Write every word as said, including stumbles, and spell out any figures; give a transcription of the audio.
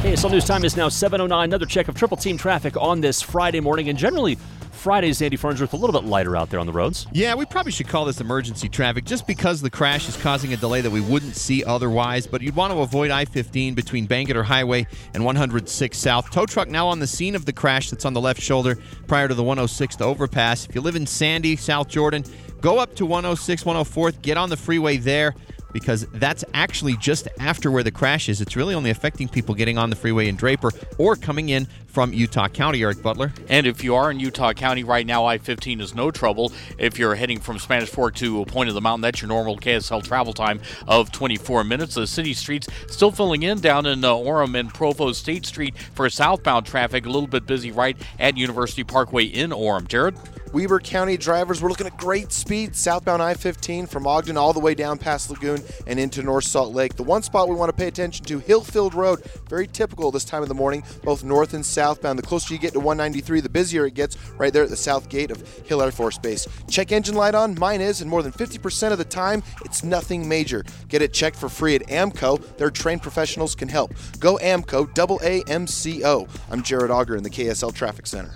K S L News time is now seven oh nine. Another check of Triple Team traffic on this Friday morning. And generally, Fridays, Andy Farnsworth, a little bit lighter out there on the roads. Yeah, we probably should call this emergency traffic just because the crash is causing a delay that we wouldn't see otherwise. But you'd want to avoid I fifteen between Bangerter Highway and one oh six South. Tow truck now on the scene of the crash that's on the left shoulder prior to the one oh six to overpass. If you live in Sandy, South Jordan, go up to one oh six, one oh fourth, get on the freeway there, because that's actually just after where the crash is. It's really only affecting people getting on the freeway in Draper or coming in from Utah County, Eric Butler. And if you are in Utah County right now, I fifteen is no trouble. If you're heading from Spanish Fork to Point of the Mountain, that's your normal K S L travel time of twenty-four minutes. The city streets still filling in down in uh, Orem and Provo. State Street for southbound traffic, a little bit busy right at University Parkway in Orem. Jared? Weber County drivers, we're looking at great speed southbound I fifteen from Ogden all the way down past Lagoon and into North Salt Lake. The one spot we want to pay attention to, Hillfield Road, very typical this time of the morning, both north and southbound. The closer you get to one ninety-three, the busier it gets right there at the south gate of Hill Air Force Base. Check engine light on, mine is, and more than fifty percent of the time, it's nothing major. Get it checked for free at AAMCO. Their trained professionals can help. Go AAMCO, double A M C O. I'm Jared Auger in the K S L Traffic Center.